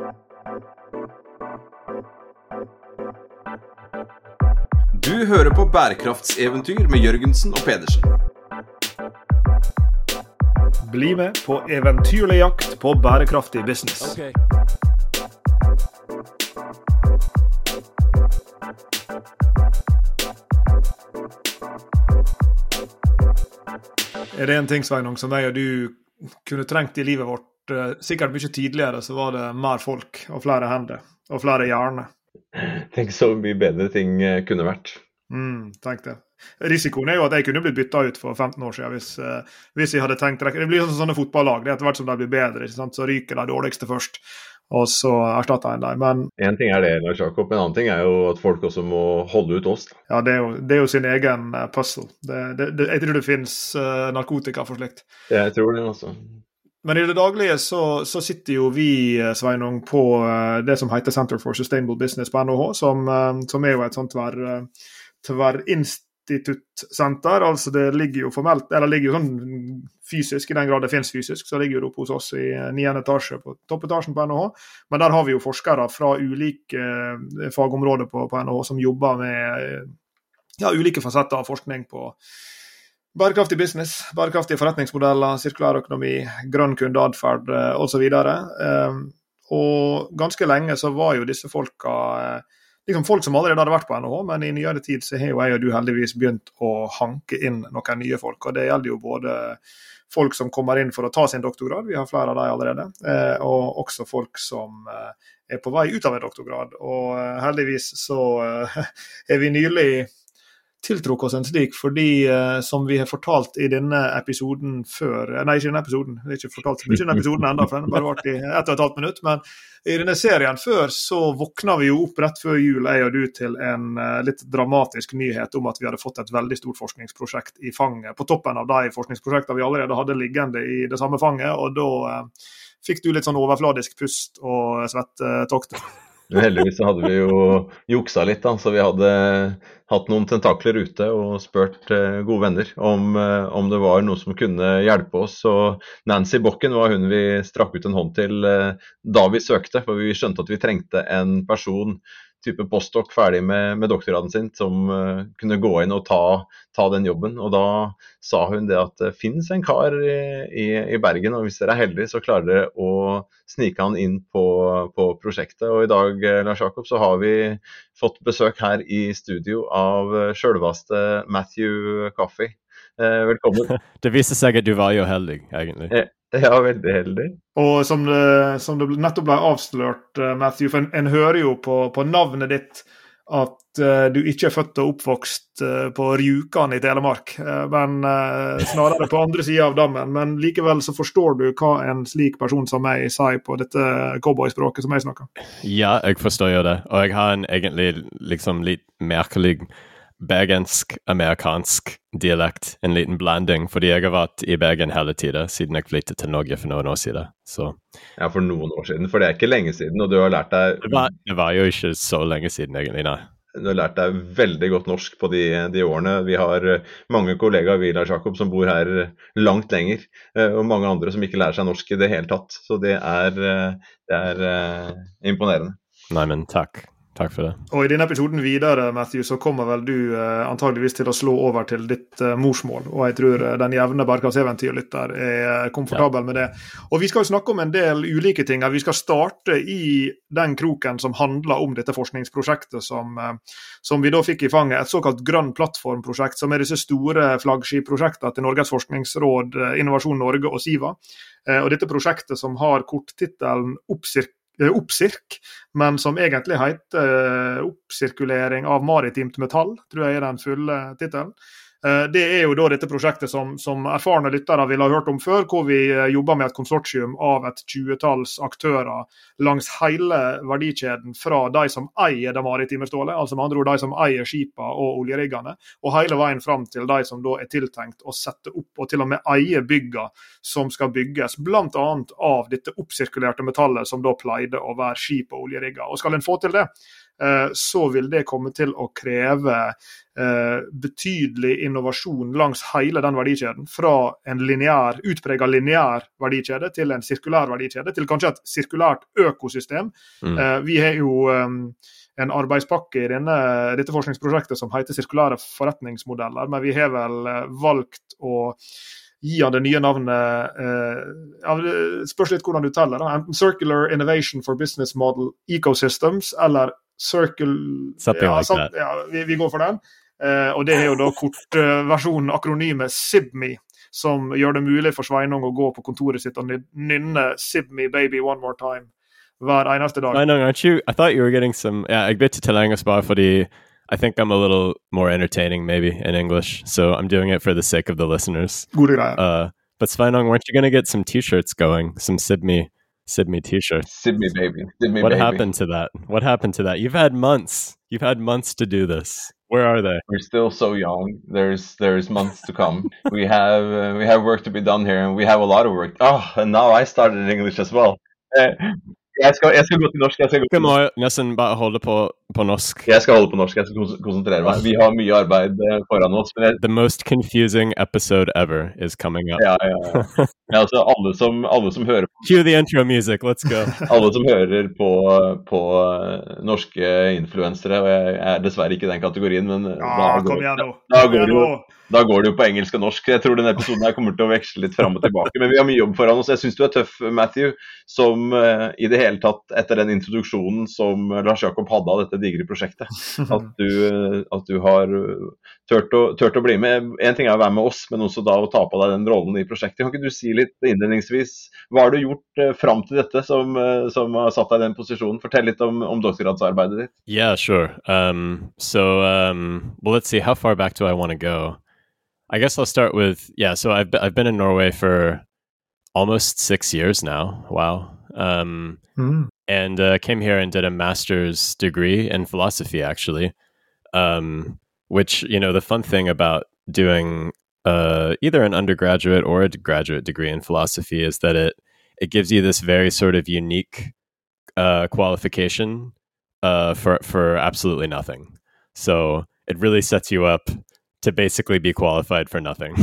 Du hører på bærekraftseventyr med Jørgensen og Pedersen. Bli med på eventyrlig jakt på bærekraftig business. Okay. Det en ting, Sveinung, som jeg og du kunne trengt i livet vårt sikkert mye tidligere, så var det mer folk og flere hender og flere hjerner. Tenk så mye bedre ting kunne vært. Tenk det. Risikoen jo at jeg kunne blitt byttet ut for 15 år siden hvis jeg hadde tenkt. Det blir sånne fotballag, det etter hvert som de blir bedre, ikke sant? Så ryker de dårligste først, og så erstatter en dem. Men en ting det, Lars Jakob, en annen ting jo at folk også må holde ut oss. Ja, det er jo sin egen puzzle. Jeg tror det finnes narkotika for slikt. Jeg tror det også. Men i det daglige så sitter jo vi, Sveinung, på det som heter Center for Sustainable Business på NHH, som jo et sånt tverrinstituttsenter. Altså det ligger jo formelt, eller ligger jo sånn fysisk, i den grad det finnes fysisk, så ligger jo det hos oss i 9. etasje på toppetasjen på NHH. Men der har vi jo forskere fra ulike fagområder på NHH som jobber med ulike fasetter av forskning på bærekraftig business, bærekraftige forretningsmodeller, sirkulær økonomi, grønn kundeadferd og så videre. Og ganske lenge så var jo disse folka liksom folk som allerede hadde vært på NHH, men i nyere tid så har jo jeg og du heldigvis begynt å hanke inn noen nye folk, og det gjelder jo både folk som kommer inn for å ta sin doktorgrad, vi har flere av dem allerede, og også folk som på vei ut av en doktorgrad. Og heldigvis så vi nylig tiltrukk oss en slik, fordi som vi har fortalt i denne episoden før, nei, ikke denne episoden, det ikke fortalt, ikke denne episoden enda, for den bare vart i 1,5 minutt, men i denne serien før så våkna vi jo opp rett før jul, jeg og du, til en litt dramatisk nyhet om at vi hadde fått et veldig stort forskningsprosjekt i fanget, på toppen av de forskningsprosjektene vi allerede hadde liggende i det samme fanget, og da fikk du litt sånn overfladisk pust og svettetokter. Heldigvis så hadde vi jo juksa litt da, så vi hadde hatt noen tentakler ute og spurt gode venner om det var noe som kunne hjelpe oss. Og Nancy Bokken var hun vi strakk ut en hånd til da vi søkte, for vi skjønte at vi trengte en person, type postdoc ferdig med doktorgraden sin, som kunne gå inn og ta den jobben. Og da sa hun det at det finnes en kar i Bergen, og hvis dere heldige så klarer dere å snike han inn på prosjektet. Og i dag, Lars Jakob, så har vi fått besøk her i studio av selveste Matthew Coffey. Velkommen. Det viser seg at du var jo heldig, egentlig. Ja, veldig heldig. Og som det nettopp ble avslørt, Matthew, for en hører jo på navnet ditt at du ikke født og oppvokst på Rjukan i Telemark, men snarere på andre siden av dammen. Men likevel så forstår du hva en slik person som meg sier på dette cowboyspråket som jeg snakker. Ja, jeg forstår jo det. Og jeg har en egentlig liksom litt merkelig bergensk-amerikansk dialekt, en liten blanding, fordi jeg har vært i Bergen hele tiden, siden jeg flyttet til Norge for noen år siden. Så. Ja, for noen år siden, for det ikke lenge siden, og du har lært deg... Det var jo ikke så lenge siden, egentlig, nei. Du har lært deg veldig godt norsk på de årene. Vi har mange kollegaer, Lars Jakob, som bor her langt lenger, og mange andre som ikke lærer seg norsk i det hele tatt. Så det er imponerende. Nei, men takk. Takk for det. Og i denne episoden videre, Matthew, så kommer vel du antageligvis til å slå over til ditt morsmål, og jeg tror den jevne bærekraftseventyrlytter er komfortabel med det. Og vi skal jo snakke om en del ulike ting. Vi skal starte i den kroken som handler om dette forskningsprosjektet som vi da fikk i fanget, et såkalt grønn plattformprosjekt, som er disse store flaggskipprosjektene til Norges forskningsråd, Innovasjon Norge og SIVA. Og dette prosjektet som har korttitelen Oppsirk, men som egentlig heter Oppsirkulering av maritimt metall, tror jeg er den fulle titelen. Det er jo da dette prosjektet som erfarne lyttere vil ha hørt om før, hvor vi jobber med et konsortium av et 20-talls aktører langs hele verdikjeden, fra de som eier det maritime stålet, altså med andre ord de som eier skipa og oljeriggene, og hele veien fram til de som da er tiltenkt å sette opp og til og med eie bygga som skal bygges, blant annet av dette oppsirkulerte metallet som da pleide å være skip og oljerigger. Og skal en få til det, så vil det komme til å kreve betydelig innovasjon langs hele den verdikjeden, fra en utpreget lineær verdikjede til en sirkulær verdikjede, til kanskje et sirkulært økosystem. Vi har jo en arbeidspakke i dette forskningsprosjektet som heter sirkulære forretningsmodeller, men vi har vel valgt å gi han det nye navnet, spørs litt hvordan du teller, enten Circular Innovation for Business Model Ecosystems, eller vi går for den. Og det er jo da kortversjonen, akronymet SIBME, som gjør det mulig for Sveinung å gå på kontoret sitt og nynne SIBME baby one more time hver eneste dag. Sveinung, I thought you were getting some, jeg bytte til engelsk bare fordi I think I'm a little more entertaining maybe in English, so I'm doing it for the sake of the listeners. Gode greier. But Sveinung, weren't you going to get some t-shirts going, some SIBME t-shirts? SIBME baby. SIBME what baby. happened to that? What happened to that? You've had months to do this. Where are they? We're still so young. There's months to come. We have work to be done here, and we have a lot of work. Oh, and now I started in English as well. Jeg skal gå til norsk. Du må nesten bare holde på norsk. Jeg skal holde på norsk. Jeg skal konsentrere meg. Vi har mye arbeid foran oss. The most confusing episode ever is coming up. Ja. Altså, alle som hører på... Cue the intro music, let's go. Alle som hører på norske influensere, og jeg er dessverre ikke i den kategorien, men kom igjen nå. Da går det jo på engelsk og norsk. Jeg tror denne episoden her kommer til å veksle litt fram og tilbake, men vi har mye jobb foran oss. Jeg synes du er tøff, Matthew, som i det hele tatt, etter den introduksjonen som Lars Jakob hadde av dette digre prosjektet, at du har tørt å bli med. En ting er å være med oss, men også da å ta på deg den rollen i prosjektet. Kan ikke du si litt innledningsvis, hva har du gjort fram til dette som har satt deg i den posisjonen? Fortell litt om doktoratsarbeidet ditt. Yeah, sure. Well, let's see, how far back do I want to go? I guess I'll start with, so I've been in Norway for almost 6 years now. Wow. And came here and did a master's degree in philosophy, actually, which, the fun thing about doing either an undergraduate or a graduate degree in philosophy is that it gives you this very sort of unique qualification for absolutely nothing. So it really sets you up to basically be qualified for nothing,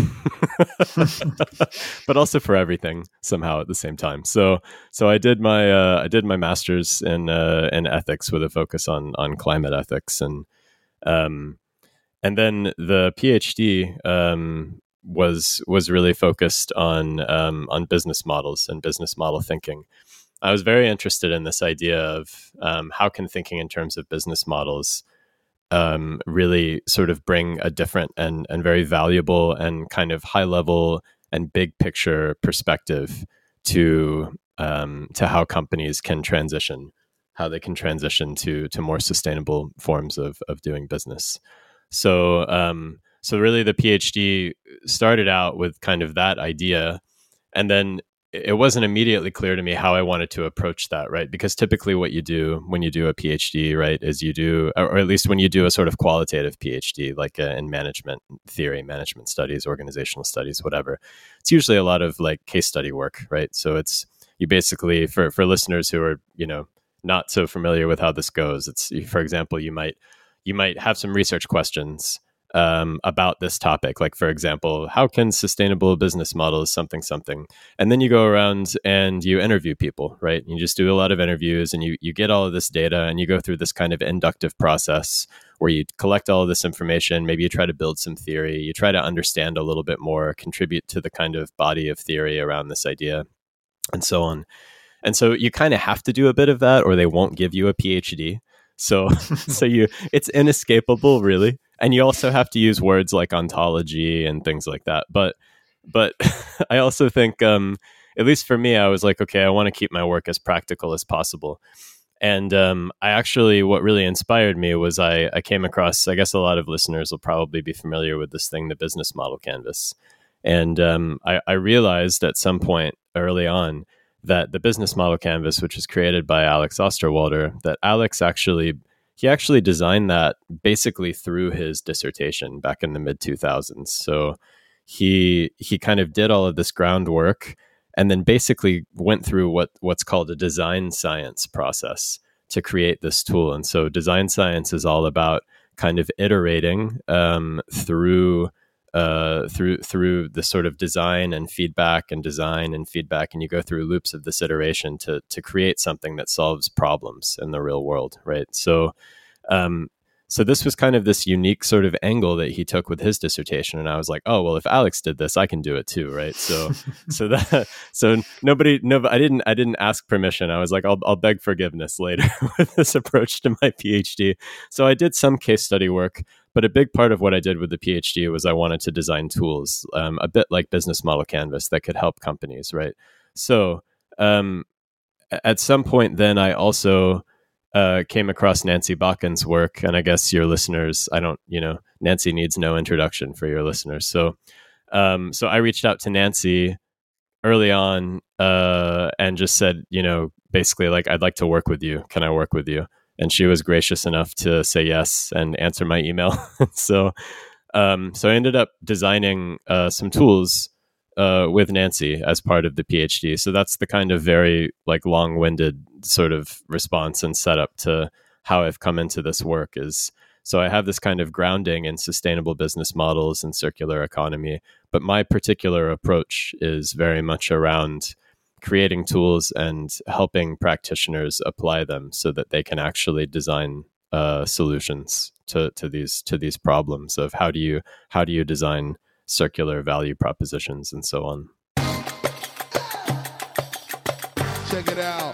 but also for everything somehow at the same time. So I did my master's in ethics with a focus on climate ethics, and then the PhD was really focused on business models and business model thinking. I was very interested in this idea of how can thinking in terms of business models really sort of bring a different and very valuable and kind of high level and big picture perspective to how companies can transition, how they can transition to more sustainable forms of doing business. So really the PhD started out with kind of that idea, and then it wasn't immediately clear to me how I wanted to approach that, right? Because typically what you do when you do a PhD, right, is you do, or at least when you do a sort of qualitative PhD, like in management theory, management studies, organizational studies, whatever, it's usually a lot of like case study work, right? So it's, you basically, for listeners who are, not so familiar with how this goes, it's, for example, you might have some research questions about this topic. Like, for example, how can sustainable business models something, and then you go around and you interview people, right? You just do a lot of interviews and you get all of this data and you go through this kind of inductive process where you collect all of this information. Maybe you try to build some theory, you try to understand a little bit more, contribute to the kind of body of theory around this idea, and so on. And so you kind of have to do a bit of that or they won't give you a PhD. So it's inescapable, really. And you also have to use words like ontology and things like that. But I also think, at least for me, I was like, okay, I want to keep my work as practical as possible. And I actually, what really inspired me was I came across, I guess a lot of listeners will probably be familiar with this thing, the Business Model Canvas. And I realized at some point early on that the Business Model Canvas, which was created by Alex Osterwalder, that Alex actually designed that basically through his dissertation back in the mid-2000s. So he kind of did all of this groundwork and then basically went through what's called a design science process to create this tool. And so design science is all about kind of iterating through the sort of design and feedback, and you go through loops of this iteration to create something that solves problems in the real world, right? So so this was kind of this unique sort of angle that he took with his dissertation, and I was like, oh well, if Alex did this, I can do it too, right? So I didn't ask permission. I was like, I'll beg forgiveness later with this approach to my PhD. So I did some case study work, but a big part of what I did with the PhD was I wanted to design tools, a bit like Business Model Canvas, that could help companies, right? So at some point then I also came across Nancy Bakken's work, and I guess your listeners, Nancy needs no introduction for your listeners. So I reached out to Nancy early on and just said, basically like, I'd like to work with you. Can I work with you? And she was gracious enough to say yes and answer my email. So I ended up designing some tools with Nancy as part of the PhD. So that's the kind of very like long-winded sort of response and setup to how I've come into this work is, so I have this kind of grounding in sustainable business models and circular economy, but my particular approach is very much around creating tools and helping practitioners apply them so that they can actually design solutions to these problems of how do you design circular value propositions and so on. Check it out.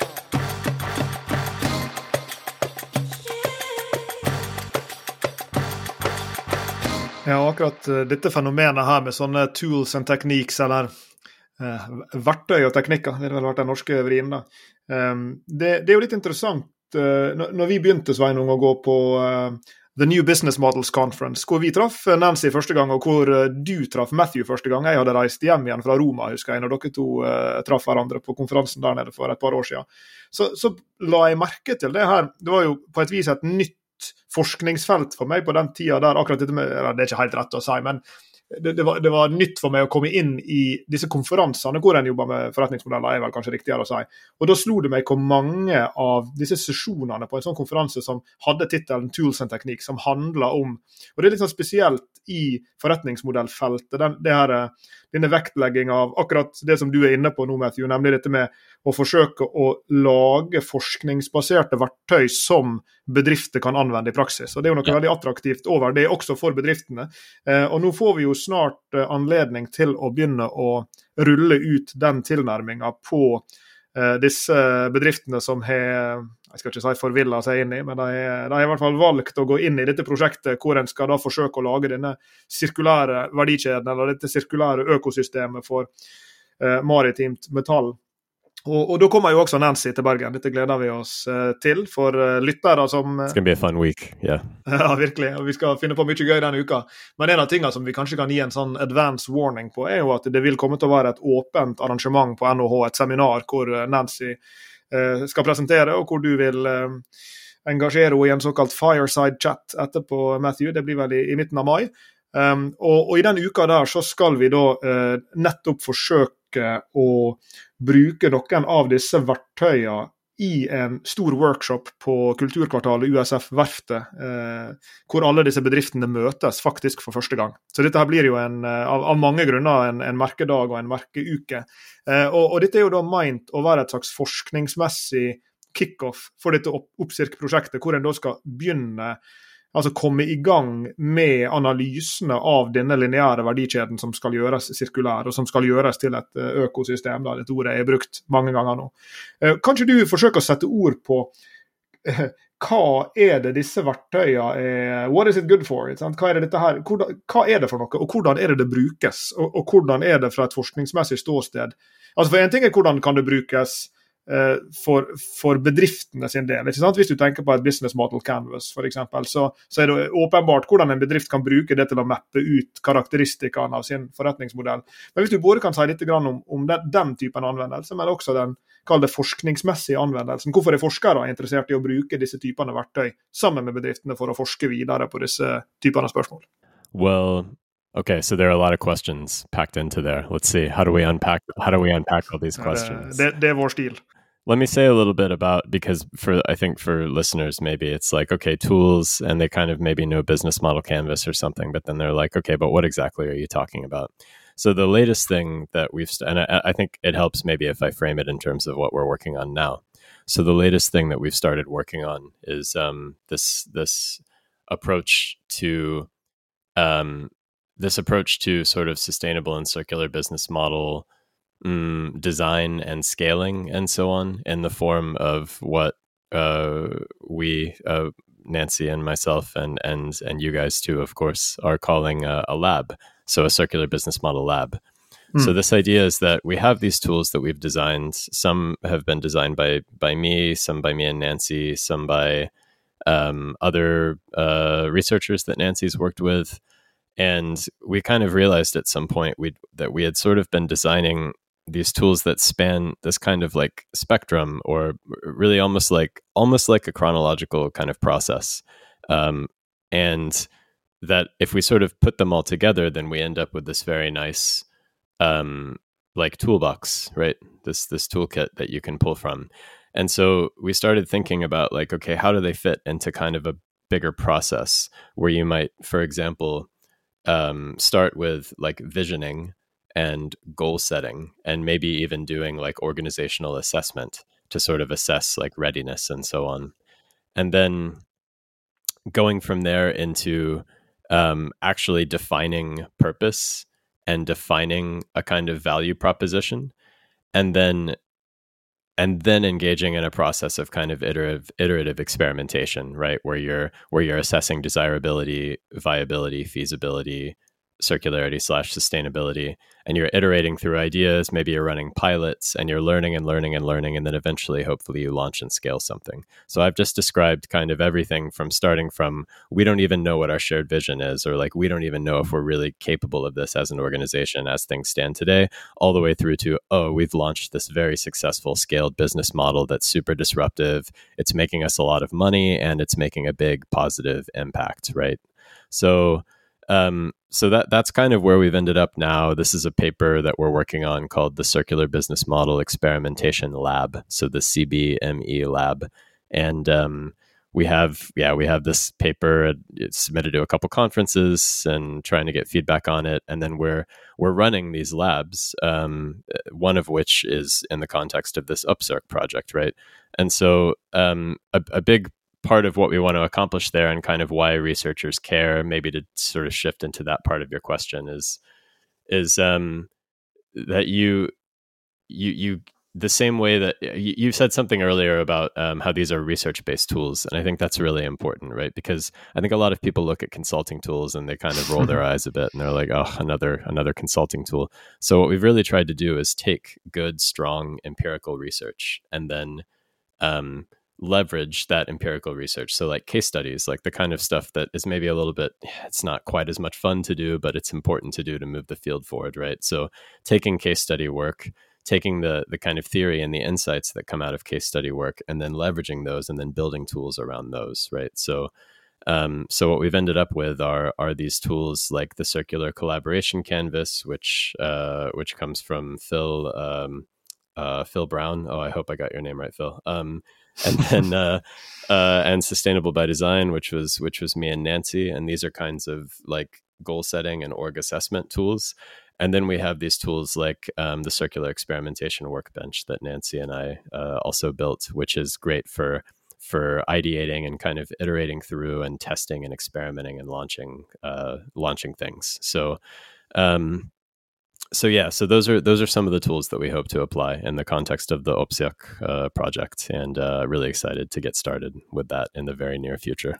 Ja, akkurat dette fenomenet her med sånne tools and techniques, eller verktøy og teknikker, det har vel vært den norske vrien da. Det er jo litt interessant, når vi begynte, Sveinung, å gå på The New Business Models Conference, hvor vi traff Nancy første gang, og hvor du traff Matthew første gang. Jeg hadde reist hjem igjen fra Roma, husker jeg, når dere to traff hverandre på konferansen der nede for et par år siden. Så la jeg merke til det her. Det var jo på et vis et nytt forskningsfelt for meg på den tiden der, akkurat dette med, det er ikke helt rett å si, men det var nytt for meg å komme inn i disse konferansene hvor en jobber med forretningsmodeller, er vel kanskje riktigere å si. Og da slo det meg hvor mange av disse sesjonene på en sånn konferanse som hadde titelen Tools and Techniques, som handler om, og det er litt sånn spesielt i forretningsmodellfeltet, denne vektlegging av akkurat det som du er inne på nå, Matthew, nemlig dette med å forsøke å lage forskningsbaserte verktøy som bedrifter kan anvende i praksis. Og det er jo noe veldig attraktivt over det også for bedriftene. Og nå får vi jo snart anledning til å begynne å rulle ut den tilnærmingen på disse bedriftene som har, jeg skal ikke si forvillet seg inn i, men de har i hvert fall valgt å gå inn i dette prosjektet hvor en skal da forsøke å lage denne sirkulære verdikjeden, eller dette sirkulære økosystemet for maritimt metall. Og da kommer jo også Nancy til Bergen. Dette gleder vi oss til for lyttere som... It's gonna be a fun week, yeah. Ja, virkelig. Og vi skal finne på mye gøy denne uka. Men en av tingene som vi kanskje kan gi en sånn advance warning på, er jo at det vil komme til å være et åpent arrangement på NHH, et seminar hvor Nancy skal presentere, og hvor du vil engasjere henne i en såkalt fireside chat etterpå, Matthew. Det blir vel i midten av mai. Og i den uka der så skal vi da nettopp forsøke å bruke noen av disse verktøyene i en stor workshop på kulturkvartalet USF Verftet, hvor alle disse bedriftene møtes faktisk for første gang. Så dette her blir jo av mange grunner en merkedag og en merkeuke. Og dette er jo da meint å være et slags forskningsmessig kick-off for dette oppsirk-prosjektet, hvor en da skal begynne, altså komme i gang med analysene av denne lineære verdikjeden som skal gjøres sirkulær, og som skal gjøres til et økosystem, da dette ordet er brukt mange ganger nå. Kanskje du forsøker å sette ord på hva er det disse verktøyene er, what is it good for? Hva er det dette her, hva er det for noe, og hvordan er det brukes, og hvordan er det fra et forskningsmessig ståsted? Altså for en ting er hvordan kan det brukes for bedriftene sin del, ikke sant? Hvis du tenker på et business model canvas for eksempel, så er det åpenbart hvordan en bedrift kan bruke det til å mappe ut karakteristikkene av sin forretningsmodell. Men hvis du både kan si litt om den typen anvendelse, men også den, kall det forskningsmessige anvendelsen, hvorfor er forskere interessert i å bruke disse typene verktøy sammen med bedriftene for å forske videre på disse typene spørsmål? Well, okay, so there are a lot of questions packed into there. Let's see, how do we unpack all these questions? Det er vår stil. let me say a little bit about, because I think for listeners, maybe it's like, okay, tools, and they kind of maybe know business model canvas or something, but then they're like, okay, but what exactly are you talking about? So the latest thing that and I think it helps maybe if I frame it in terms of what we're working on now. So the latest thing that we've started working on is this approach to sort of sustainable and circular business model design and scaling and so on, in the form of what we, Nancy and myself and you guys too, of course, are calling a lab. So a circular business model lab. So this idea is that we have these tools that we've designed. Some have been designed by me, some by me and Nancy, some by other researchers that Nancy's worked with. And we kind of realized at some point that we had sort of been designing these tools that span this kind of like spectrum, or really almost like a chronological kind of process. And that if we sort of put them all together, then we end up with this very nice like toolbox, right? This toolkit that you can pull from. And so we started thinking about like, okay, how do they fit into kind of a bigger process where you might, for example, start with like visioning and goal setting, and maybe even doing like organizational assessment to sort of assess like readiness and so on. And then going from there into actually defining purpose and defining a kind of value proposition, and then engaging in a process of kind of iterative experimentation, right? Where you're assessing desirability, viability, feasibility, circularity / sustainability, and you're iterating through ideas. Maybe you're running pilots, and you're learning, and then eventually, hopefully, you launch and scale something. So I've just described kind of everything from starting from we don't even know what our shared vision is, or like we don't even know if we're really capable of this as an organization as things stand today, all the way through to, oh, we've launched this very successful scaled business model that's super disruptive. It's making us a lot of money, and it's making a big positive impact, right? So that's kind of where we've ended up now. This is a paper that we're working on called the Circular Business Model Experimentation Lab. So the CBME Lab. And we have this paper. It's submitted to a couple conferences and trying to get feedback on it. And then we're running these labs, one of which is in the context of this UpCirc project, right? And so a big part of what we want to accomplish there, and kind of why researchers care, maybe to sort of shift into that part of your question, is that you the same way that you said something earlier about how these are research-based tools, and I think that's really important, right? Because I think a lot of people look at consulting tools and they kind of roll their eyes a bit, and they're like, oh, another consulting tool. So what we've really tried to do is take good, strong empirical research and then leverage that empirical research. So like case studies, like the kind of stuff that is maybe a little bit, it's not quite as much fun to do, but it's important to do to move the field forward, right? So taking case study work, taking the kind of theory and the insights that come out of case study work, and then leveraging those and then building tools around those, right? So what we've ended up with are these tools like the Circular Collaboration Canvas, which comes from Phil Brown. Oh, I hope I got your name right, Phil. And then and Sustainable by Design, which was me and Nancy. And these are kinds of like goal setting and org assessment tools. And then we have these tools like the Circular Experimentation Workbench that Nancy and I also built, which is great for ideating and kind of iterating through and testing and experimenting and launching things. So those are some of the tools that we hope to apply in the context of the UpCirc project, and really excited to get started with that in the very near future.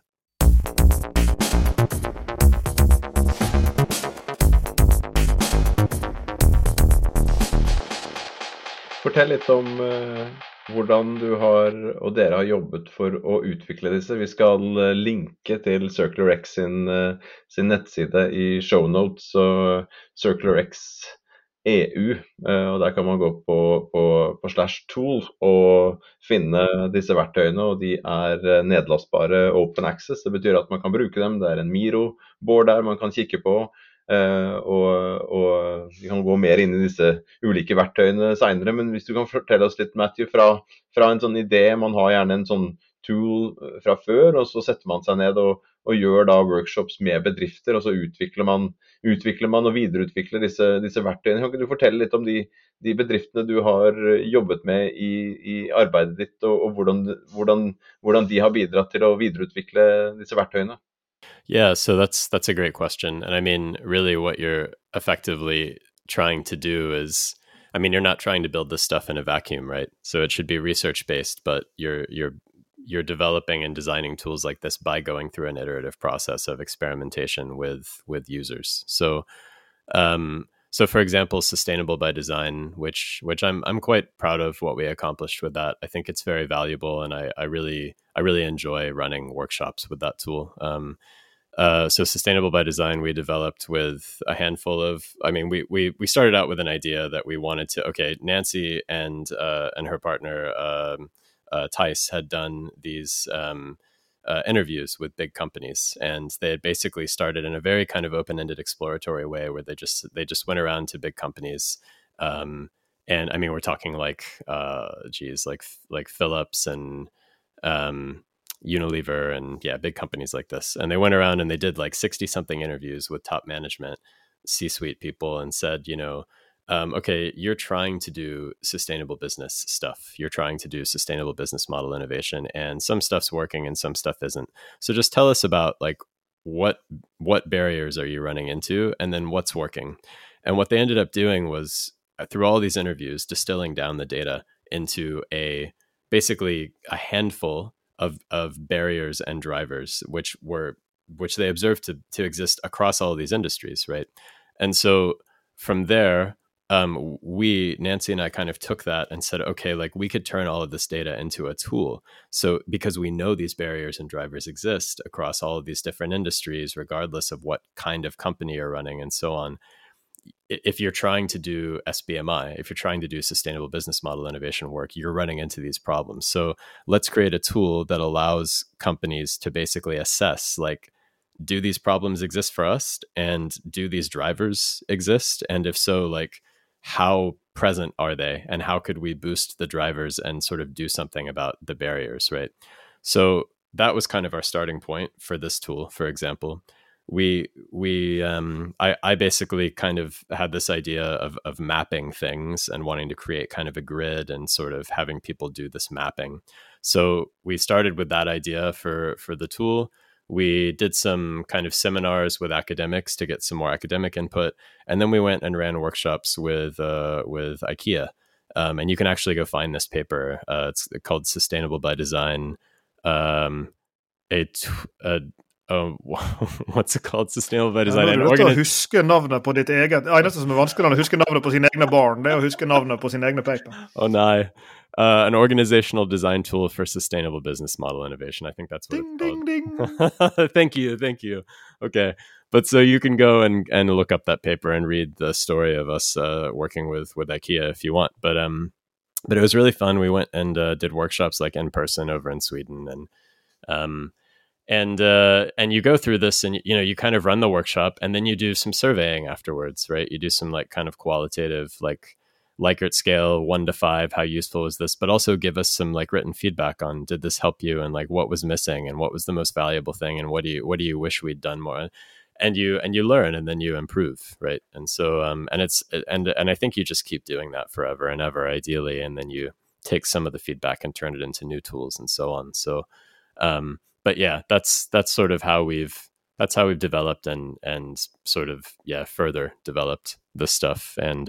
Fortell litt om hvordan du og dere har jobbet for å utvikle disse. Vi skal linke til CircularX sin nettside i show notes, og CircularX EU, og der kan man gå på /tool og finne disse verktøyene, og de nedlastbare open access. Det betyr at man kan bruke dem. Det en Miro-board der man kan kikke på. og vi kan gå mer inn I disse ulike verktøyene senere, men hvis du kan fortelle oss litt, Matthew, fra en sånn idé, man har gjerne en sånn tool fra før, og så setter man seg ned og gjør da workshops med bedrifter, og så utvikler man og videreutvikler disse verktøyene. Kan ikke du fortelle litt om de bedriftene du har jobbet med I arbeidet ditt, og hvordan de har bidratt til å videreutvikle disse verktøyene? Yeah, so that's a great question. And I mean, really what you're effectively trying to do is, I mean, you're not trying to build this stuff in a vacuum, right? So it should be research based, but you're developing and designing tools like this by going through an iterative process of experimentation with users. So so for example, Sustainable by Design, which I'm quite proud of what we accomplished with that. I think it's very valuable, and I really enjoy running workshops with that tool. So Sustainable by Design, we developed with a handful of, I mean, we started out with an idea that we wanted to, okay, Nancy and her partner, Tice, had done these interviews with big companies, and they had basically started in a very kind of open-ended exploratory way where they just went around to big companies. And I mean, we're talking like Philips and Unilever and big companies like this. And they went around and they did like 60 something interviews with top management, C-suite people, and said, okay, you're trying to do sustainable business stuff. You're trying to do sustainable business model innovation, and some stuff's working and some stuff isn't. So just tell us about like what barriers are you running into, and then what's working. And what they ended up doing was, through all these interviews, distilling down the data into basically a handful of barriers and drivers, which they observed to exist across all of these industries, right? And so from there, Nancy and I kind of took that and said, okay, like we could turn all of this data into a tool. So because we know these barriers and drivers exist across all of these different industries, regardless of what kind of company you're running and so on, if you're trying to do SBMI, if you're trying to do sustainable business model innovation work, you're running into these problems. So let's create a tool that allows companies to basically assess, like, do these problems exist for us? And do these drivers exist? And if so, like, how present are they? And how could we boost the drivers and sort of do something about the barriers, right? So that was kind of our starting point for this tool, for example. I basically kind of had this idea of mapping things and wanting to create kind of a grid and sort of having people do this mapping. So we started with that idea for the tool. We did some kind of seminars with academics to get some more academic input, and then we went and ran workshops with IKEA. And you can actually go find this paper. It's called Sustainable by Design. What's it called? Sustainable by Design. Du er nødt til å huske navnet på ditt eget. Det eneste som vanskelig å huske navnet på sine egne barn, det å huske navnet på sine egne paper. Oh, no. An organizational design tool for sustainable business model innovation. I think that's what it's called. Ding. Thank you. Okay. But so you can go and look up that paper and read the story of us working with IKEA if you want. But it was really fun. We went and did workshops like in person over in Sweden, and you go through this, and you kind of run the workshop, and then you do some surveying afterwards, right? You do some like kind of qualitative, like Likert scale 1 to 5, how useful was this, but also give us some like written feedback on, did this help you, and like what was missing, and what was the most valuable thing, and what do you wish we'd done more, and you learn, and then you improve, right? And so and I think you just keep doing that forever and ever, ideally, and then you take some of the feedback and turn it into new tools and so on. So but yeah, that's sort of how we've developed and sort of further developed this stuff. And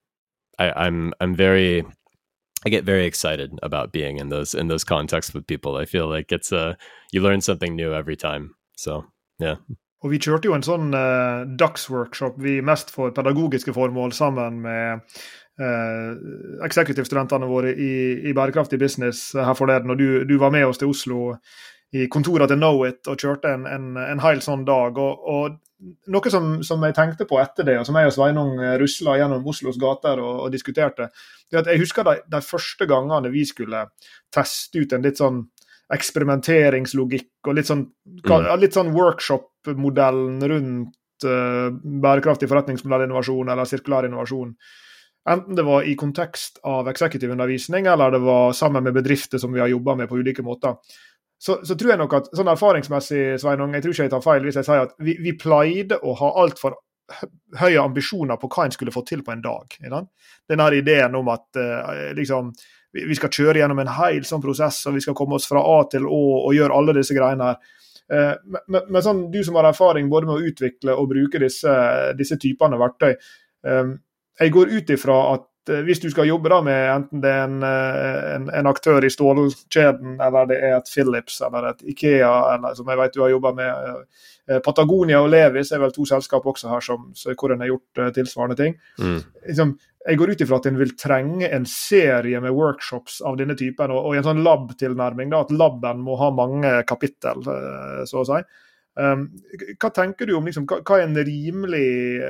I get very excited about being in those contexts with people. I feel like it's you learn something new every time. So yeah. Og vi kjørte jo en sånn dagsworkshop, vi mest for pedagogiske formål, sammen med executive-studentene våre i bærekraftig business her forleden, og du var med oss til Oslo i kontoret til Knowit og kjørte en hel sånn dag, og noe som jeg tenkte på etter det, og som jeg og Sveinung rusla gjennom Oslos gater og diskuterte, det at jeg husker de første gangene vi skulle teste ut en litt sånn eksperimenteringslogikk og litt sånn workshop-modellen rundt bærekraftig forretningsmodellinnovasjon eller sirkulær innovasjon, enten det var i kontekst av executive undervisning, eller det var sammen med bedrifter som vi har jobbet med på ulike måter, så tror jeg nok at sånn erfaringsmessig, Sveinung, jeg tror ikke jeg tar feil hvis jeg sier at vi pleide å ha alt for høye ambisjoner på hva en skulle få til på en dag. Denne ideen om at liksom, vi skal kjøre gjennom en hel sånn prosess, og vi skal komme oss fra A til Å og gjøre alle disse greiene her. Men sånn, du som har erfaring både med å utvikle og bruke disse typene verktøy, jeg går ut ifra at hvis du skal jobbe da med enten det er en aktør i stålkjeden, eller det er et Philips, eller et IKEA, eller som jeg vet du har jobbet med Patagonia og Levis, er vel 2 selskap også her hvor en har gjort tilsvarende ting. Liksom, jeg går ut ifra at en vil trenge en serie med workshops av denne typen, og i en sånn lab-tilnærming, da, at labben må ha mange kapittel, så å si. Hva tenker du om, liksom, hva er en rimelig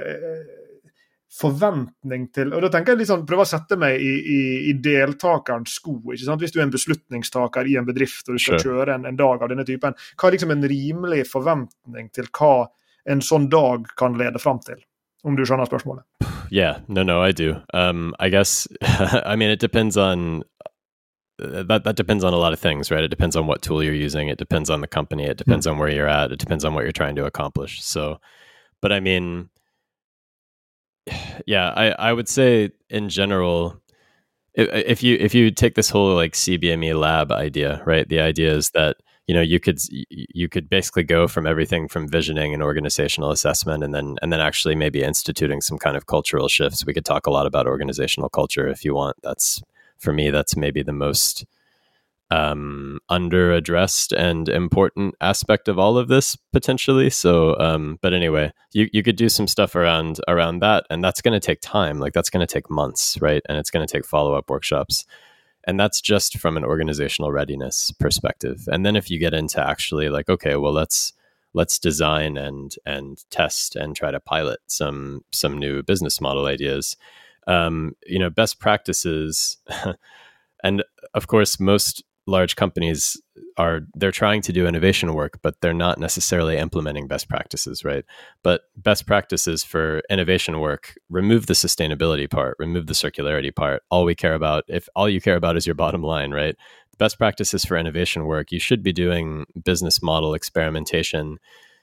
forventning til, og da tenker jeg liksom, prøve å sette meg i deltakerens sko, ikke sant? Hvis du er en beslutningstaker i en bedrift, og du skal kjøre en dag av denne typen, hva er liksom en rimelig forventning til hva en sånn dag kan lede frem til, om du skjønner spørsmålet? Yeah, no, I do. I guess, I mean, it depends on, that depends on a lot of things, right? It depends on what tool you're using, it depends on the company, it depends on where you're at, it depends on what you're trying to accomplish. So, but I mean, yeah, I would say in general, if you take this whole like CBME lab idea, right? The idea is that, you know, you could basically go from everything from visioning and organizational assessment, and then actually maybe instituting some kind of cultural shifts. We could talk a lot about organizational culture if you want. For me, that's maybe the most under-addressed and important aspect of all of this potentially. So, but anyway, you could do some stuff around that, and that's going to take time. Like that's going to take months, right? And it's going to take follow-up workshops. And that's just from an organizational readiness perspective. And then if you get into actually like, okay, well, let's design and test and try to pilot some new business model ideas. You know, best practices, and of course, most large companies they're trying to do innovation work, but they're not necessarily implementing best practices, right? But best practices for innovation work, remove the sustainability part, remove the circularity part. If all you care about is your bottom line, right? Best practices for innovation work, you should be doing business model experimentation,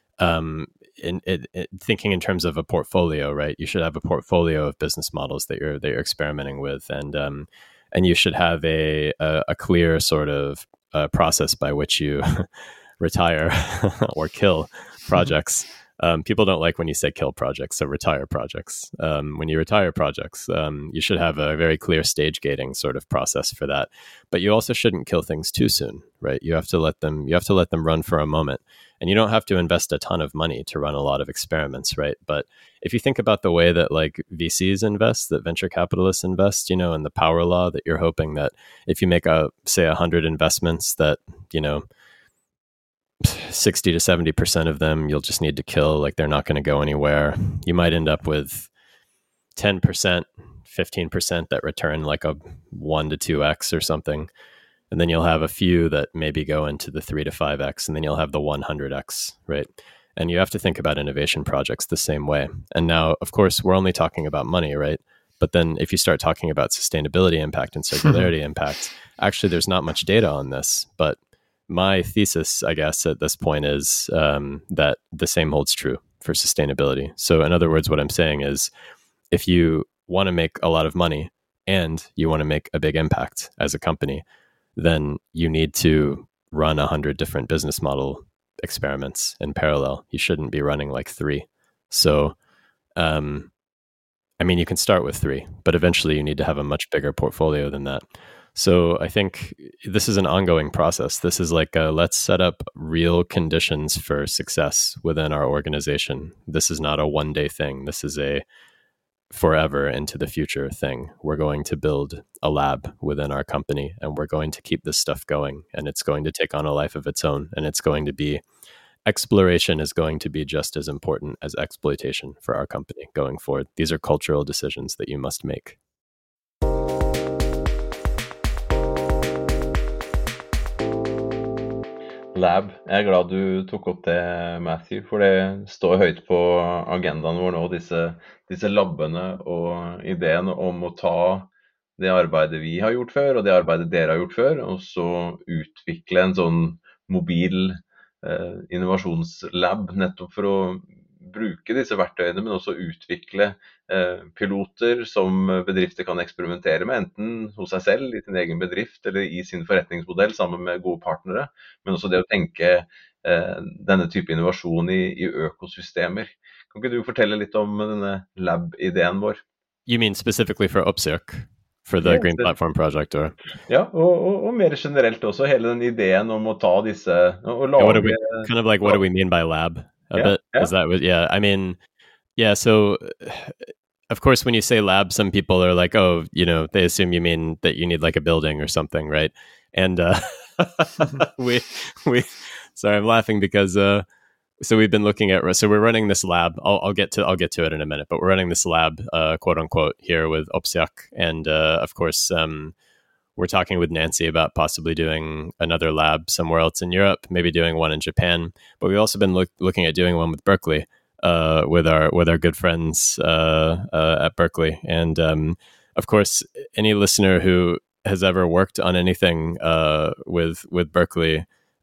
thinking in terms of a portfolio, right? You should have a portfolio of business models that you're experimenting with, and you should have a clear sort of process by which you retire or kill projects. People don't like when you say kill projects, so retire projects. When you retire projects, you should have a very clear stage gating sort of process for that. But you also shouldn't kill things too soon, right? You have to let them run for a moment. And you don't have to invest a ton of money to run a lot of experiments, right? But if you think about the way that like VCs invest, that venture capitalists invest, you know, and the power law, that you're hoping that if you make say 100 investments, that, you know, 60 to 70% of them you'll just need to kill, like they're not going to go anywhere. You might end up with 10%, 15% that return like a 1 to 2x or something. And then you'll have a few that maybe go into the 3 to 5x, and then you'll have the 100x, right? And you have to think about innovation projects the same way. And now, of course, we're only talking about money, right? But then if you start talking about sustainability impact and circularity impact, actually there's not much data on this. But my thesis, I guess, at this point is that the same holds true for sustainability. So in other words, what I'm saying is, if you want to make a lot of money and you want to make a big impact as a company, then you need to run 100 different business model experiments in parallel. You shouldn't be running like 3. So, I mean, you can start with 3, but eventually you need to have a much bigger portfolio than that. So I think this is an ongoing process. This is like let's set up real conditions for success within our organization. This is not a one-day thing. This is a forever into the future thing. We're going to build a lab within our company, and we're going to keep this stuff going, and it's going to take on a life of its own, and it's going to be, exploration is going to be just as important as exploitation for our company going forward. These are cultural decisions that you must make. Lab. Jeg glad du tok opp det, Matthew, for det står høyt på agendaen vår nå, disse labbene og ideen om å ta det arbeidet vi har gjort før, og det arbeidet dere har gjort før, og så utvikle en sånn mobil innovasjonslab, nettopp for å bruke disse verktøyene, men også utvikle piloter som bedrifter kan eksperimentere med, enten hos seg selv, i sin egen bedrift, eller i sin forretningsmodell sammen med gode partnere, men også det å tenke denne type innovasjon i økosystemer. Kan ikke du fortelle litt om denne lab-ideen vår? You mean specifically for Oppsøk? For the Green Platform Project? Or? Ja, og mer generelt også, hele den ideen om å ta disse og lage... Kind of like, what do we mean by lab? Is that what, I mean, so of course when you say lab, some people are like, oh, you know, they assume you mean that you need like a building or something, right? And we sorry, I'm laughing because so we've been looking at, so we're running this lab. I'll get to it in a minute, but we're running this lab, quote unquote, here with Oppsøk, and of course we're talking with Nancy about possibly doing another lab somewhere else in Europe, maybe doing one in Japan. But we've also been looking at doing one with Berkeley, with our good friends at Berkeley. And of course, any listener who has ever worked on anything with Berkeley,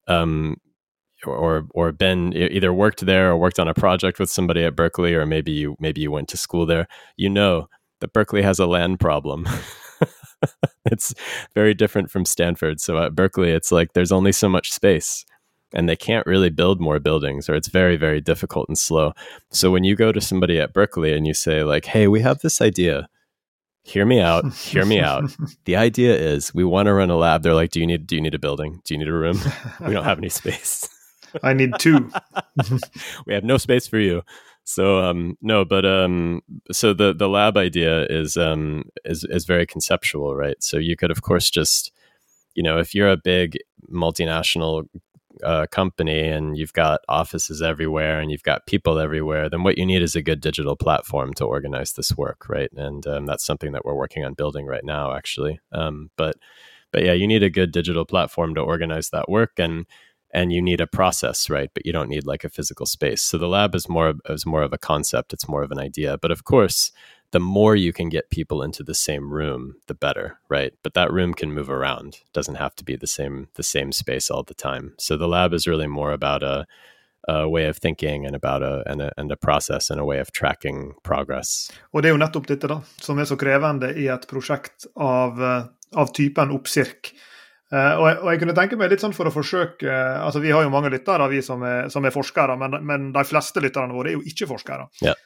or been either worked there or worked on a project with somebody at Berkeley, or maybe you went to school there, you know that Berkeley has a land problem. It's very different from Stanford. So at Berkeley, it's like there's only so much space and they can't really build more buildings, or it's very, very difficult and slow. So when you go to somebody at Berkeley and you say like, hey, we have this idea, hear me out. The idea is we want to run a lab. They're like, do you need a building? Do you need a room? We don't have any space. I need 2. We have no space for you. So no, but so the lab idea is very conceptual, right? So you could of course just, you know, if you're a big multinational company and you've got offices everywhere and you've got people everywhere, then what you need is a good digital platform to organize this work, right? And that's something that we're working on building right now, actually. But yeah, you need a good digital platform to organize that work, and you need a process, right? But you don't need like a physical space. So the lab is more of a concept. It's more of an idea. But of course, the more you can get people into the same room, the better, right? But that room can move around. It doesn't have to be the same space all the time. So the lab is really more about a way of thinking and about a process and a way of tracking progress. Og det jo nettopp dette da, som så krevende I et prosjekt av typen Oppsirk. Og jeg kunne tenke meg litt sånn for å forsøke, altså vi har jo mange lyttere, vi som forskere, men de fleste lytterne våre jo ikke forskere. Yeah.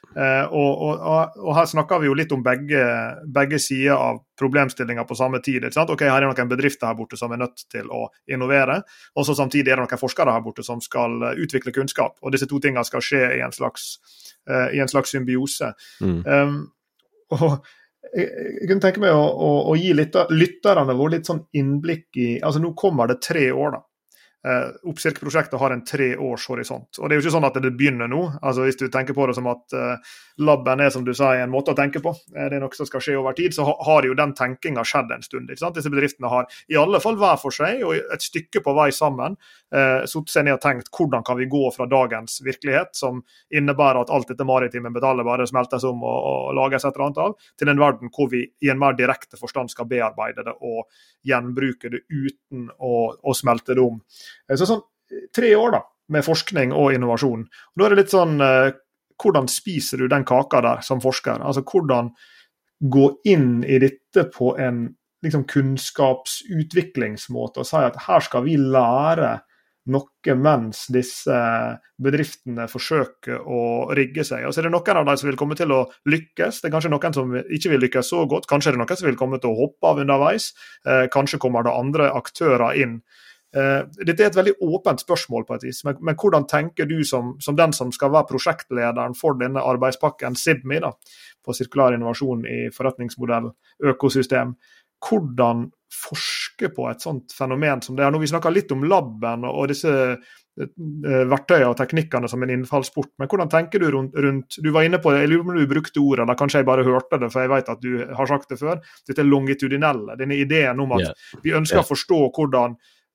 Og her snakker vi jo litt om begge sider av problemstillinger på samme tid. Ikke sant? Ok, her noen bedrifter her borte som nødt til å innovere, og så samtidig det noen forskere her borte som skal utvikle kunnskap, og disse 2 tingene skal skje I en slags symbiose. Og jeg kunne tenke meg å gi lytterne våre litt sånn innblikk I, altså nå kommer det 3 år da. Oppsirk-prosjektet har en 3 års horisont, og det jo ikke sånn at det begynner nå, altså hvis du tenker på det som at labben som du sa en måte å tenke på, det noe som skal skje over tid, så har jo den tenkingen skjedd en stund, ikke sant? Disse bedriftene har I alle fall hver for seg, og et stykke på vei sammen, satt seg ned og tenkt hvordan kan vi gå fra dagens virkelighet, som innebærer at alt dette maritime betaler bare smeltes om og lages et eller annet av, til en verden hvor vi I en mer direkte forstand skal bearbeide det og gjenbruke det uten å smelte det om. Så sånn 3 år da, med forskning og innovasjon. Og da det litt sånn, hvordan spiser du den kaka der som forsker? Altså hvordan gå inn I dette på en liksom, kunnskapsutviklingsmåte og si at her skal vi lære noe mens disse bedriftene forsøker å rigge seg. Og så det noen av dem som vil komme til å lykkes, det kanskje noen som ikke vil lykkes så godt, kanskje det noen som vil komme til å hoppe av underveis, kanskje kommer det andre aktører inn. Dette et veldig åpent spørsmål på et vis, men hvordan tenker du som den som skal være prosjektlederen for denne arbeidspakken SIBMI da, på sirkulær innovasjon I forretningsmodell, økosystem, hvordan forske på et sånt fenomen som det nå vi snakker litt om labben og disse verktøyene og teknikkene som en innfallsport, men hvordan tenker du rundt, du var inne på det, jeg lurer på om du brukte ordet, eller kanskje jeg bare hørte det, for jeg vet at du har sagt det før, dette longitudinelle, denne ideen om at vi ønsker å forstå hvordan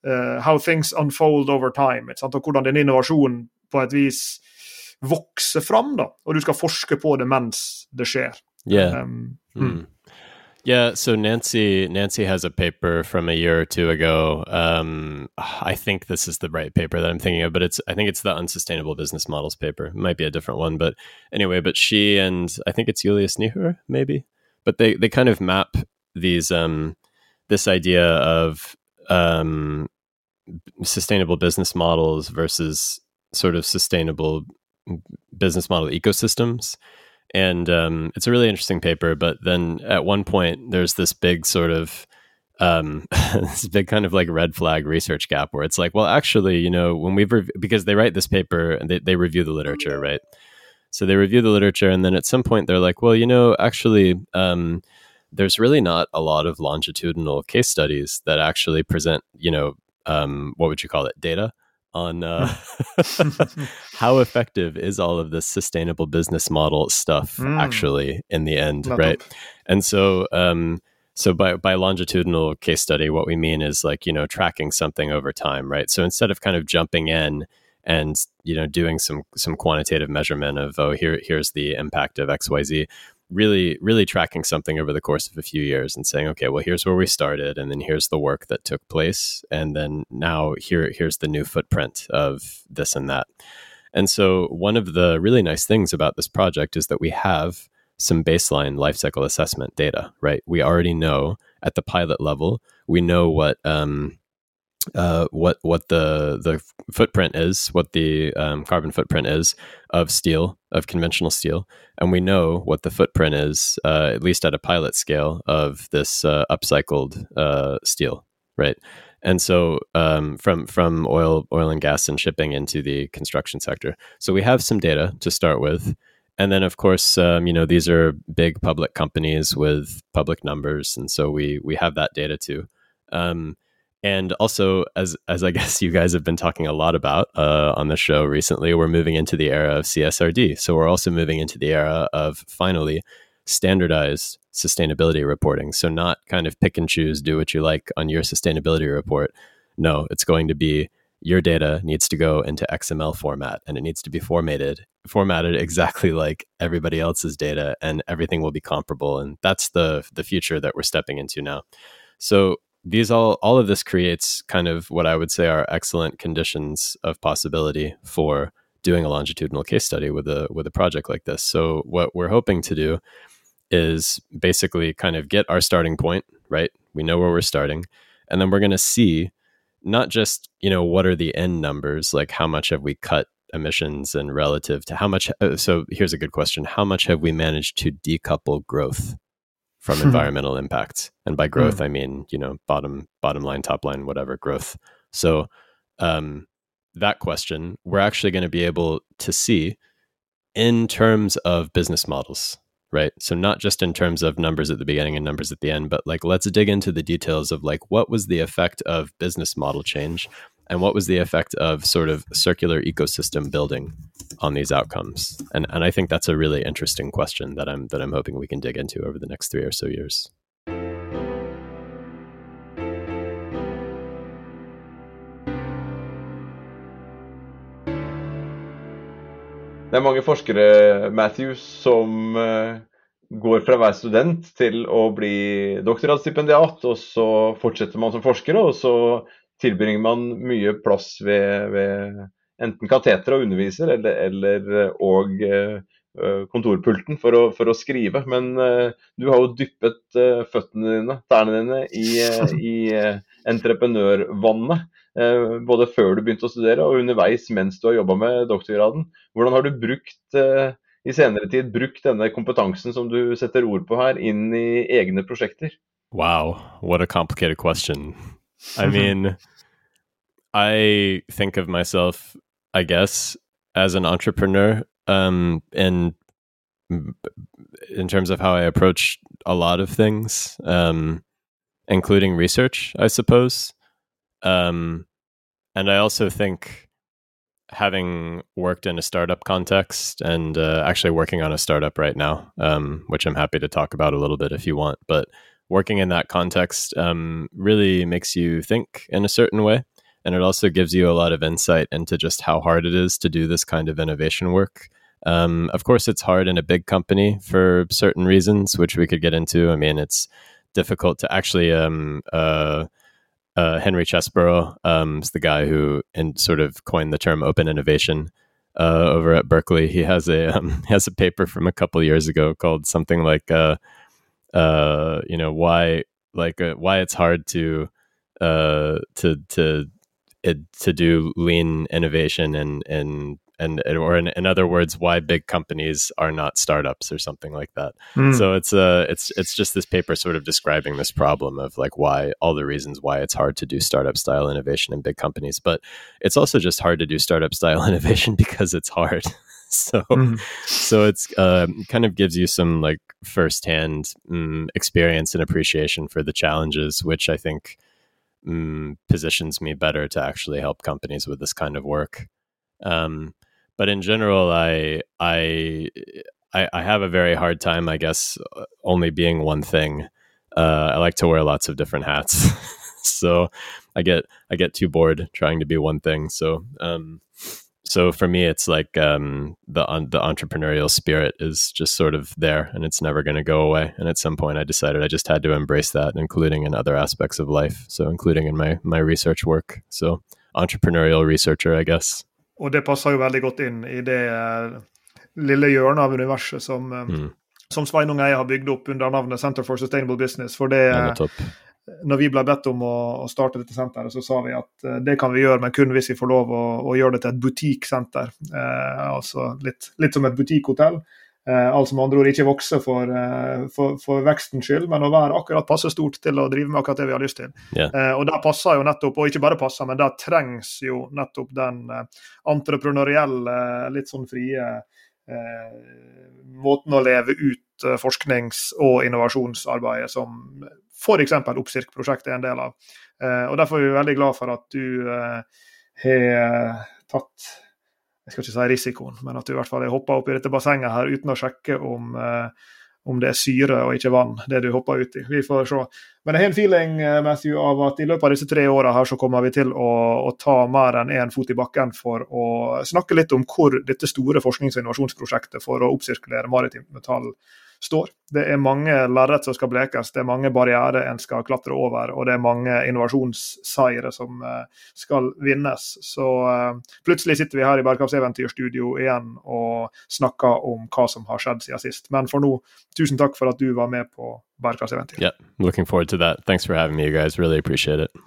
how things unfold over time. Ikke sant? Og hvordan den innovasjonen på et vis vokser fram, da. Og du skal forske på det mens det skjer. Yeah. Yeah, so Nancy has a paper from a year or two ago. I think this is the right paper that I'm thinking of, but I think it's the Unsustainable Business Models paper. It might be a different one, but anyway, but she and I think it's Julius Niebuhr, maybe, but they kind of map these this idea of sustainable business models versus sort of sustainable business model ecosystems. And it's a really interesting paper, but then at one point there's this big sort of this big kind of like red flag research gap where it's like, well, actually, you know, when because they write this paper and they review the literature, right? So they review the literature, and then at some point they're like, well, you know, actually, there's really not a lot of longitudinal case studies that actually present, you know, what would you call it, data on how effective is all of this sustainable business model stuff actually in the end, right? And so so by longitudinal case study, what we mean is like, you know, tracking something over time, right? So instead of kind of jumping in and, you know, doing some quantitative measurement of, oh, here's the impact of XYZ, really tracking something over the course of a few years and saying, okay, well, here's where we started, and then here's the work that took place, and then now here's the new footprint of this and that. And so one of the really nice things about this project is that we have some baseline life cycle assessment data, right? We already know at the pilot level, we know what the footprint is, what the carbon footprint is of steel, of conventional steel, and we know what the footprint is, at least at a pilot scale, of this upcycled steel, right? And so from oil and gas and shipping into the construction sector, so we have some data to start with. And then, of course, you know, these are big public companies with public numbers, and so we have that data too. And also, as I guess you guys have been talking a lot about on the show recently, we're moving into the era of CSRD. So we're also moving into the era of finally standardized sustainability reporting. So not kind of pick and choose, do what you like on your sustainability report. No, it's going to be your data needs to go into XML format, and it needs to be formatted exactly like everybody else's data, and everything will be comparable. And that's the future that we're stepping into now. So all of this creates kind of what I would say are excellent conditions of possibility for doing a longitudinal case study with a project like this. So what we're hoping to do is basically kind of get our starting point, right? We know where we're starting, and then we're going to see not just, you know, what are the end numbers, like how much have we cut emissions and relative to how much. So here's a good question: how much have we managed to decouple growth from environmental impacts? And by growth, I mean, you know, bottom line, top line, whatever growth. So that question, we're actually going to be able to see in terms of business models, right? So not just in terms of numbers at the beginning and numbers at the end, but like, let's dig into the details of like, what was the effect of business model change, and what was the effect of sort of circular ecosystem building on these outcomes? And I think that's a really interesting question that I'm hoping we can dig into over the next 3 or so years. Det mange forskere, Matthews, som går fra å være student til å bli doktorgradsstipendiat, og så fortsetter man som forsker, og så tilbringer man mye plass ved enten kateter og underviser, og kontorpulten for å skrive. Men du har jo dyppet tærne dine i entreprenørvannet, både før du begynte å studere og underveis mens du har jobbet med doktorgraden. Hvordan har du i senere tid brukt denne kompetansen som du setter ord på her inn i egne prosjekter? Wow, what a complicated question. I mean, I think of myself, I guess, as an entrepreneur, in terms of how I approach a lot of things, including research, I suppose. And I also think, having worked in a startup context and actually working on a startup right now, which I'm happy to talk about a little bit if you want, but working in that context really makes you think in a certain way. And it also gives you a lot of insight into just how hard it is to do this kind of innovation work. Of course, it's hard in a big company for certain reasons, which we could get into. I mean, it's difficult to actually, Henry Chesborough is the guy who sort of coined the term open innovation over at Berkeley. He has a paper from a couple years ago called something like, why it's hard to do lean innovation or in other words, why big companies are not startups or something like that. So it's just this paper sort of describing this problem of like why all the reasons why it's hard to do startup style innovation in big companies, but it's also just hard to do startup style innovation because it's hard. So it's kind of gives you some like firsthand experience and appreciation for the challenges, which I think positions me better to actually help companies with this kind of work. But in general, I have a very hard time, I guess, only being one thing. I like to wear lots of different hats, so I get too bored trying to be one thing. So for me, it's like the entrepreneurial spirit is just sort of there, and it's never going to go away. And at some point, I decided I just had to embrace that, including in other aspects of life. So including in my research work. So entrepreneurial researcher, I guess. Og det passer jo veldig godt inn I det lille hjørnet av universet som Sveinung Eie har bygd opp under navnet Center for Sustainable Business. For det, når vi ble bedt om å starte dette senteret, så sa vi at det kan vi gjøre, men kun hvis vi får lov å gjøre det til et butikksenter. Altså litt som et butikkhotell. Altså med andre ord ikke vokse for vekstens skyld, men å være akkurat passe stort til å drive med akkurat det vi har lyst til. Og der passer jo nettopp, og ikke bare passer, men der trengs jo nettopp den entreprenørielle, litt sånn frie måten å leve ut forsknings- og innovasjonsarbeidet som for eksempel Oppcirk-prosjektet en del av. Og derfor er vi veldig glad for at du har tatt jeg skal ikke si risikoen, men at du I hvert fall hoppet opp I dette bassenget her uten å sjekke om det syre og ikke vann, det du hopper ut I. Vi får se. Men jeg har en feeling, Matthew, av at I løpet av disse 3 årene her så kommer vi til å ta mer enn en fot I bakken for å snakke litt om hvor dette store forsknings- og innovasjonsprosjektet for å oppsirkulere maritimt metall står. Det mange lerret som skal blekes, det mange barrierer en skal klatre over, og det mange innovasjonsseiere som skal vinnes. Så plutselig sitter vi her I Bærekrafteventyrstudio igjen og snakker om hva som har skjedd siden sist. Men for nå, tusen takk for at du var med på Bærekraftseventyr. Yeah, looking forward to that. Thanks for having me, you guys. Really appreciate it.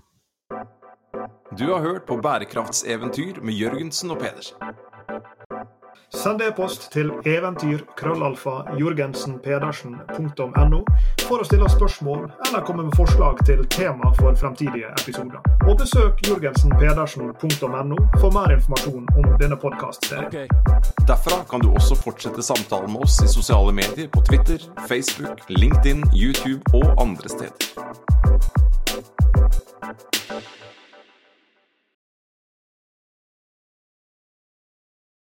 Du har hørt på Bærekraftseventyr med Jørgensen og Pedersen. Send e-post til eventyr@jorgensenpedersen.no for å stille spørsmål eller komme med forslag til tema for fremtidige episoder. Og besøk jorgensenpedersen.no for mer informasjon om denne podcastserien. Derfra kan du også fortsette samtalen med oss I sosiale medier på Twitter, Facebook, LinkedIn, YouTube og andre steder.